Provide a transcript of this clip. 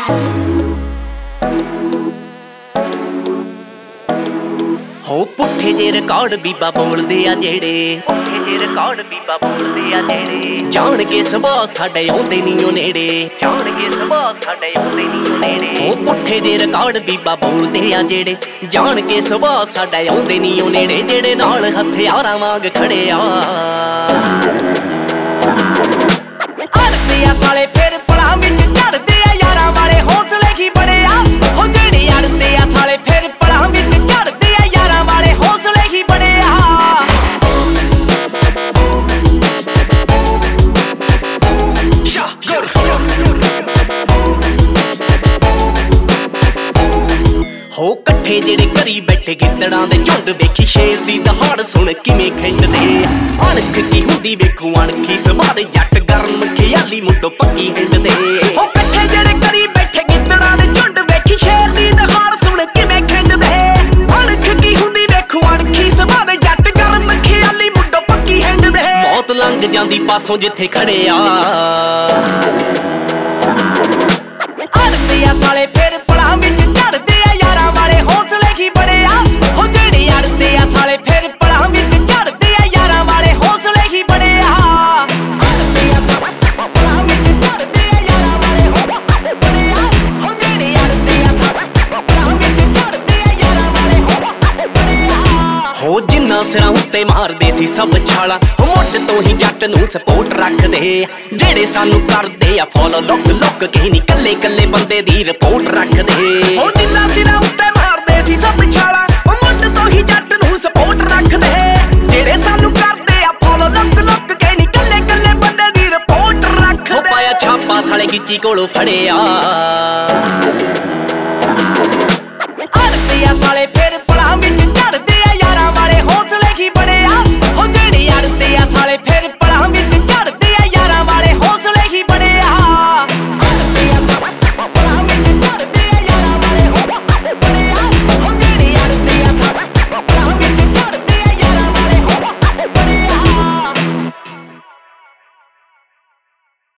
हो पुठे जे रिकॉर्ड बीबा बोलदे आ जेड़े, पुठे जे रिकॉर्ड बीबा बोलदे आ जेड़े, जान के सुभाऽ साडे आउंदे नी ओ नेड़े, जान के सुभाऽ साडे आउंदे नी ओ नेड़े। हो पुठे जे रिकॉर्ड बीबा बोलदे आ जेड़े, जान के सुभाऽ साडे आउंदे नी ओ नेड़े, जेड़े नाल हथियारां वांग खड़े आ अड़दे आ साले फिर पड़ां विच चढ़दे आ यारां वाले हौसले ही बड़े आ। हो जेड़े अड़दे आ साले फिर पड़ां विच चढ़दे आ यारां वाले हौसले ही बड़े आ। हो कट्ठे जेड़े करी बैठे गिद्दड़ां दे झुंड, वेखी शेर दी दहाड़ सुण किवें खिंडदे। अणख की हुंदी वेखो अणखी सुभाऽ दे जट गर्म खियाली मुंडो पक्की हिंडदे। हो कट्ठे जेड़े करी बैठे गिद्दड़ां दे झुंड, वेखी शेर दी दहाड़ सुण किवें खिंडदे। अणख की हुंदी वेखो अणखी सुभाऽ दे जट गर्म खियाली मुंडो पक्की हिंडदे। मौत लंघ जांदी पासों जिथे खड़े आ अड़दे आ साले फिर पड़ां विच चढ़दे आ यारां वाले हौसले ही बड़े आ। हो जेड़े अड़दे आ साले फिर पड़ां विच चढ़दे आ यारां वाले हौसले ही बड़े आ। अड़दे आ पड़ां विच चढ़दे आ यारां वाले हौसले बड़े आ। हो जेड़े अड़दे आ पड़ां विच चढ़दे आ यारां वाले हौसले बड़े आ। हो जिन्ना सिरां उत्ते मारदे सी सब छाला, मुੱਢ ਤੋਂ ਹੀ ਜੱਟ ਨੂੰ ਸਪੋਰਟ ਰੱਖਦੇ। ਜਿਹੜੇ ਸਾਨੂੰ ਕਰਦੇ ਆ ਫੋਲੋ ਲੁੱਕ ਲੁੱਕ ਕੇ ਨੀ ਕੱਲੇ ਕੱਲੇ ਬੰਦੇ ਦੀ ਰਿਪੋਰਟ ਰੱਖਦੇ। ਹੋ ਜਿੰਨਾ ਸਿਰਾਂ ਉੱਤੇ ਮਾਰਦੇ ਸੀ ਸਭ ਛਾਲਾ, ਮੁੱਢ ਤੋਂ ਹੀ ਜੱਟ ਨੂੰ ਸਪੋਰਟ ਰੱਖਦੇ। ਜਿਹੜੇ ਸਾਨੂੰ ਕਰਦੇ ਆ ਫੋਲੋ ਲੁੱਕ ਲੁੱਕ ਕੇ ਨੀ ਕੱਲੇ ਕੱਲੇ ਬੰਦੇ ਦੀ ਰਿਪੋਰਟ ਰੱਖਦੇ। ਹੋ ਪਾਇਆ ਛਾਪਾ ਸਾਲੇ ਗਿੱਚੀ ਕੋਲੋਂ ਫੜਿਆ ਅੜਦੇ ਆ ਸਾਲੇ ਫਿਰ